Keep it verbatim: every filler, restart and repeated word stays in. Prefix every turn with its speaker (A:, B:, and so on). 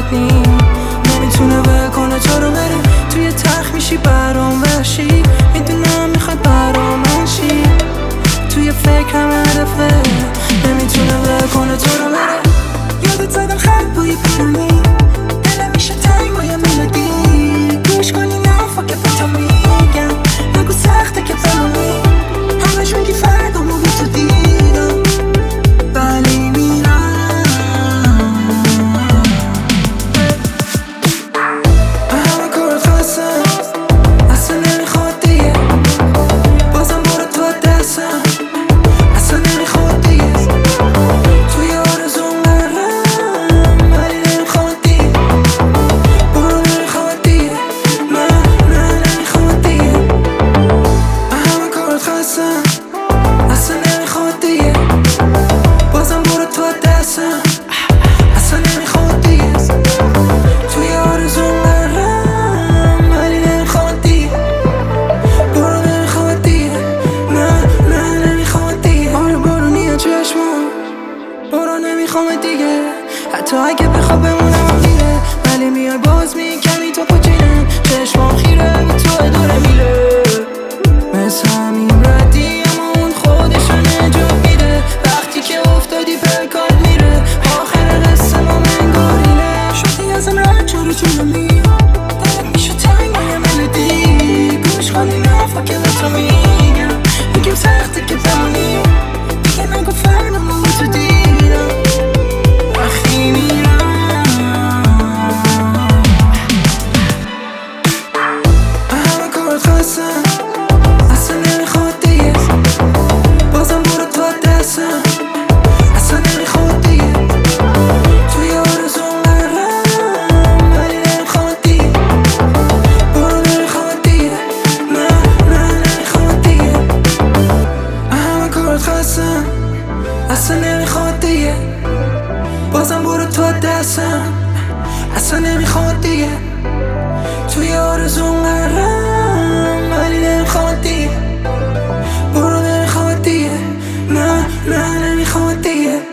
A: راحت نی نمیتونه ول کنه تو رو بره توی تخت میشی برام وحشی میدونم میخوای برام منشی توی فکرم هدفه نمیتونه ول کنه تو رو بره یادت زدم خط بوی پیرانی دلم میشه تنگ با یه ملودی گوش کنی نه فاکه با تو میگم نگو سخته که بمونی همش میگی فردا مو بی تو دیدم ولی میرم همه کارت خواستم اصلا نمیخواد دیگه بازم برو تو دستم اصلا نمیخواد دیگه توی آرزوم برم ولی نمیخواد دیگه برو نمیخواد دیگه نه نه نمیخواد دیگه همه کارت خواستم اصلا نمیخواد دیگه بازم برو تو دستم اصلا نمیخواد دیگه توی آرزوم برم ولی نمیخواد دیگه برو نمیخواد دیگه نه نه نمیخواد دیگه آره بارونیه چشمم برو نمیخوام دیگه حتی اگه بخواب بمونم دیگه ولی میای باز میکنی تو پوچینم چشمام خیره به تو داره میله مثل همین ردی اما اون خودشو نجات میده وقتی که افتادی پرکات میره آخر قصه ما منگارینه شدی ازم رد چرا چونمی دلت میشه تنگ یه ملودی گوش کنی نه فاکه به تو میگم میگم سخته که بمونی دیگه نگو فردا من با تو دیدم وقتی میرم همه کارت خواستم اصلا نمیخواد دیگه بازم برو تو دستم اصلا نمیخواد دیگه توی آرزوم برم ولی نمیخواد دیگه برو نمیخواد دیگه نه نه نمیخواد دیگه همه کارت خواستم اصلا نمیخواد دیگه بازم برو تو دستم اصلا نمیخواد دیگه توی آرزوم برم ولی نمیخواد دیگه برو نمیخواد دیگه نه نه نمیخواد دیگه